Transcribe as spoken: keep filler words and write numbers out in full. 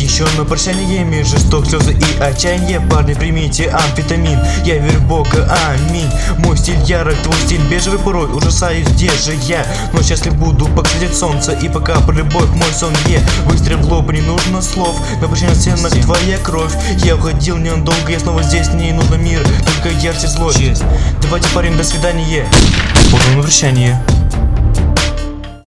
Еще на прощание жесток, слезы и отчаяние. Парни, примите амфетамин, я верю в Бога, аминь. Мой стиль ярок, твой стиль бежевый, порой ужасаюсь, где же я? Но счастлив буду, пока светит солнце, и пока про любовь мой сон е. Выстрел в лоб, не нужно слов, на прощание стенах твоя кровь. Я уходил недолго, я снова здесь, не нужно мир, только ярче злость. Давайте, парень, до свидания. Вот он, прощание.